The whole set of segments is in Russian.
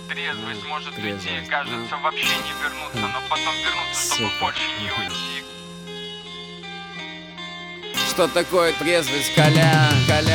Трезвость может уйти, кажется, вообще не вернуться, но потом вернуться, чтобы больше не уйти. Что такое трезвость, Колян?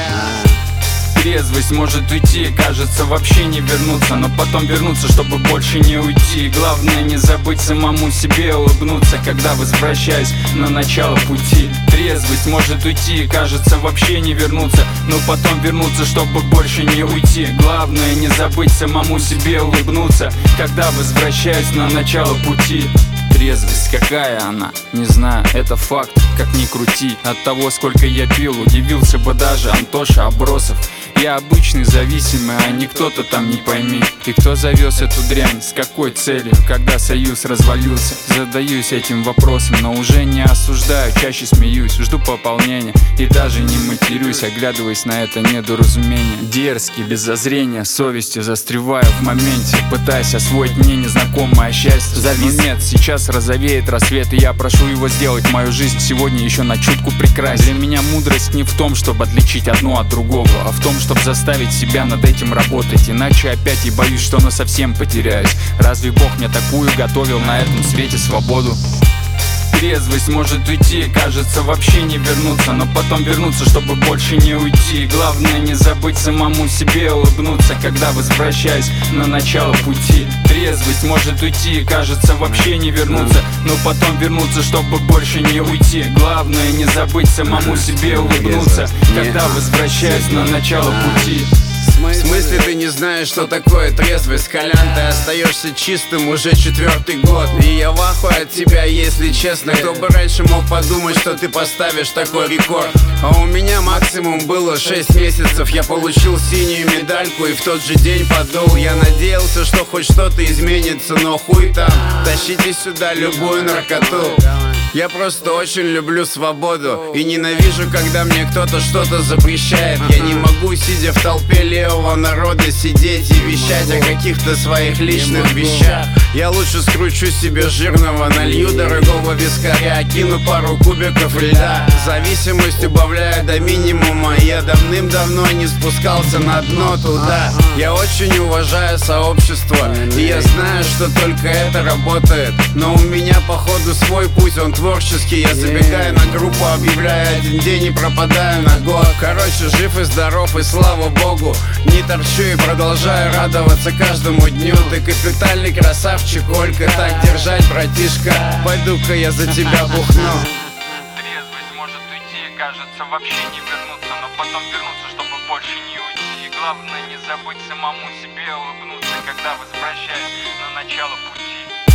Трезвость может уйти, кажется, вообще не вернуться, но потом вернуться, чтобы больше не уйти. Главное не забыть самому себе улыбнуться, когда возвращаюсь на начало пути. Трезвость может уйти, кажется, вообще не вернуться, но потом вернуться, чтобы больше не уйти. Главное не забыть самому себе улыбнуться, когда возвращаюсь на начало пути. Трезвость, какая она? Не знаю, это факт, как ни крути. От того, сколько я пил, удивился бы даже Антоша Абросов. Я обычный зависимый, а не кто-то там, не пойми. И кто завез эту дрянь, с какой целью, когда союз развалился? Задаюсь этим вопросом, но уже не осуждаю, чаще смеюсь. Жду пополнения и даже не матерюсь, оглядываясь на это недоразумение. Дерзкий, без зазрения, совестью застреваю в моменте, пытаясь освоить мне незнакомое счастье. Завис нет, сейчас розовеет рассвет, и я прошу его сделать мою жизнь сегодня еще на чутку прекрасней. Для меня мудрость не в том, чтобы отличить одно от другого, а в том, чтобы заставить себя над этим работать. Иначе опять я боюсь, что насовсем потеряюсь. Разве Бог мне такую готовил на этом свете свободу? Трезвость может уйти, кажется, вообще не вернуться, но потом вернуться, чтобы больше не уйти. Главное не забыть самому себе улыбнуться, когда возвращаюсь на начало пути. Трезвость может уйти, кажется, вообще не вернуться, но потом вернуться, чтобы больше не уйти. Главное не забыть самому себе улыбнуться, когда возвращаюсь на начало пути. В смысле ты не знаешь, что такое трезвость, Колян? Ты остаешься чистым уже 4-й год, и я в ахуе от тебя, если честно. Кто бы раньше мог подумать, что ты поставишь такой рекорд? А у меня максимум было 6 месяцев. Я получил синюю медальку и в тот же день подул. Я надеялся, что хоть что-то изменится, но хуй там. Тащите сюда любую наркоту. Я просто очень люблю свободу и ненавижу, когда мне кто-то что-то запрещает. Я не могу, сидя в толпе левого народа, сидеть и вещать о каких-то своих личных вещах. Я лучше скручу себе жирного, налью дорогого вискаря, кину пару кубиков льда. Зависимость убавляю до минимума, я давным-давно не спускался на дно туда. Я очень уважаю сообщество, и я знаю, что только это работает. Но у меня походу свой путь, он творческий. Я забегаю на группу, объявляю один день и пропадаю на год. Короче, жив и здоров, и слава богу. Не торчу и продолжаю радоваться каждому дню. Ты капитальный красавчик, Ольга, так держать, братишка. Пойду-ка я за тебя бухну. Трезвость может уйти, кажется, вообще не вернуться, но потом вернуться, чтобы больше не уйти. Главное не забыть самому себе улыбнуться, когда возвращаюсь на начало пути.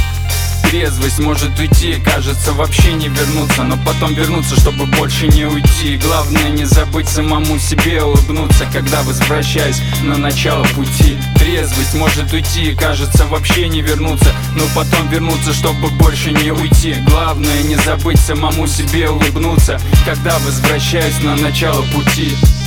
Трезвость может уйти, кажется, вообще не вернуться, но потом вернуться, чтобы больше не уйти. Главное не забыть самому себе улыбнуться, когда возвращаюсь на начало пути. Трезвость может уйти, кажется, вообще не вернуться, но потом вернуться, чтобы больше не уйти. Главное не забыть самому себе улыбнуться, когда возвращаюсь на начало пути.